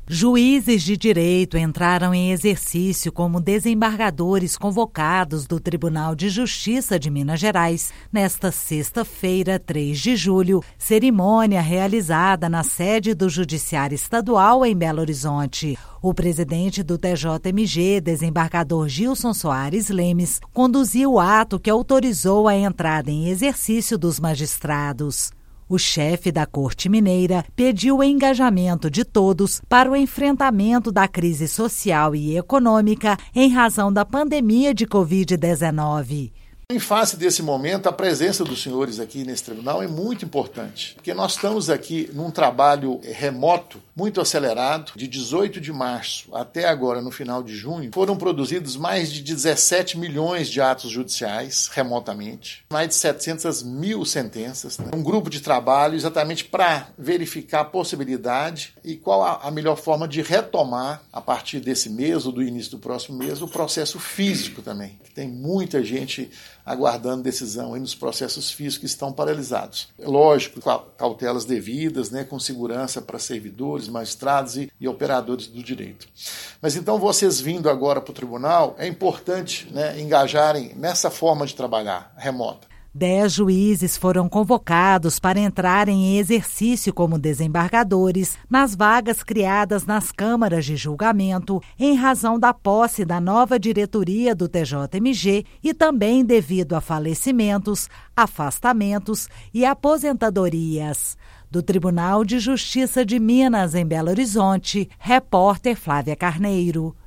Juízes de direito entraram em exercício como desembargadores convocados do Tribunal de Justiça de Minas Gerais nesta sexta-feira, 3 de julho, cerimônia realizada na sede do Judiciário Estadual em Belo Horizonte. O presidente do TJMG, desembargador Gilson Soares Lemes, conduziu o ato que autorizou a entrada em exercício dos magistrados. O chefe da Corte Mineira pediu o engajamento de todos para o enfrentamento da crise social e econômica em razão da pandemia de Covid-19. Em face desse momento, a presença dos senhores aqui nesse tribunal é muito importante, porque nós estamos aqui num trabalho remoto, muito acelerado. De 18 de março até agora, no final de junho, foram produzidos mais de 17 milhões de atos judiciais remotamente, mais de 700 mil sentenças. Um grupo de trabalho exatamente para verificar a possibilidade e qual a melhor forma de retomar, a partir desse mês ou do início do próximo mês, o processo físico também. Tem muita gente aguardando decisão aí nos processos físicos que estão paralisados. Lógico, com cautelas devidas, com segurança para servidores, magistrados e operadores do direito. Mas então vocês vindo agora para o tribunal, é importante engajarem nessa forma de trabalhar remota. 10 juízes foram convocados para entrarem em exercício como desembargadores nas vagas criadas nas câmaras de julgamento em razão da posse da nova diretoria do TJMG e também devido a falecimentos, afastamentos e aposentadorias. Do Tribunal de Justiça de Minas, em Belo Horizonte, repórter Flávia Carneiro.